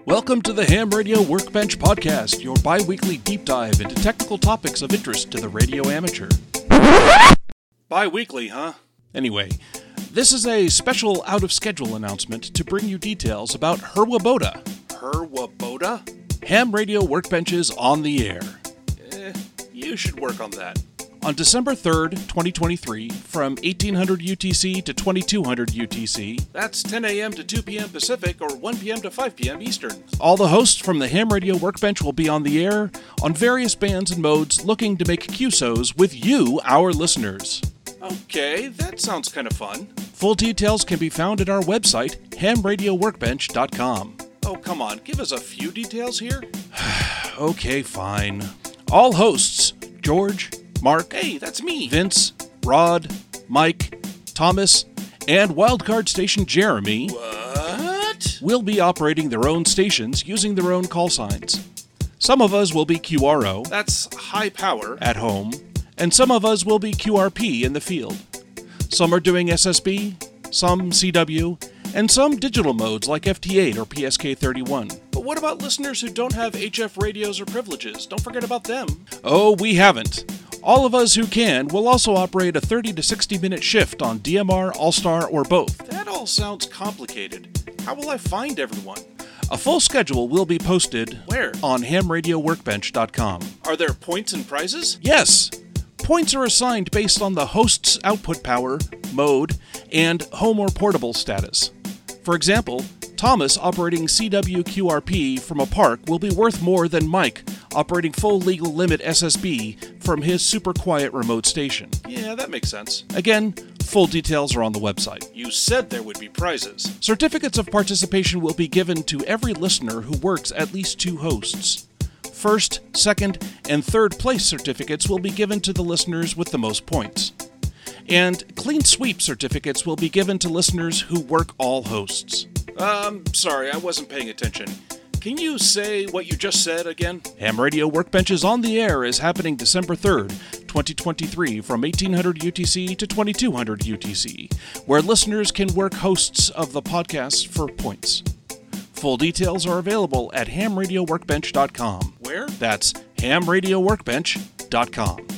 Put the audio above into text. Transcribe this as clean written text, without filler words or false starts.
Welcome to the Ham Radio Workbench Podcast, your bi-weekly deep dive into technical topics of interest to the radio amateur. Bi-weekly, huh? Anyway, this is a special out-of-schedule announcement to bring you details about Herwaboda. Herwaboda? Ham Radio Workbench is on the air. You should work on that. On December 3rd, 2023, from 1800 UTC to 2200 UTC, that's 10 a.m. to 2 p.m. Pacific or 1 p.m. to 5 p.m. Eastern. All the hosts from the Ham Radio Workbench will be on the air on various bands and modes looking to make QSOs with you, our listeners. Okay, that sounds kind of fun. Full details can be found at our website, hamradioworkbench.com. Oh, come on, give us a few details here. Okay, fine. All hosts, George, Mark, hey, that's me, Vince, Rod, Mike, Thomas, and wildcard station Jeremy will be operating their own stations using their own call signs. Some of us will be QRO, that's high power, at home, and some of us will be QRP in the field. Some are doing SSB, some CW, and some digital modes like FT8 or PSK31. But what about listeners who don't have HF radios or privileges? Don't forget about them. Oh, we haven't. All of us who can will also operate a 30 to 60 minute shift on DMR, All-Star, or both. That all sounds complicated. How will I find everyone? A full schedule will be posted where? On hamradioworkbench.com. Are there points and prizes? Yes. Points are assigned based on the host's output power, mode, and home or portable status. For example, Thomas operating CWQRP from a park will be worth more than Mike operating full legal limit SSB from his super quiet remote station. Yeah, that makes sense. Again, full details are on the website. You said there would be prizes. Certificates of participation will be given to every listener who works at least 2 hosts. First, second, and third place certificates will be given to the listeners with the most points. And clean sweep certificates will be given to listeners who work all hosts. Sorry, I wasn't paying attention. Can you say what you just said again? Ham Radio Workbench is on the air is happening December 3rd, 2023 from 1800 UTC to 2200 UTC, where listeners can work hosts of the podcast for points. Full details are available at hamradioworkbench.com. Where? That's hamradioworkbench.com.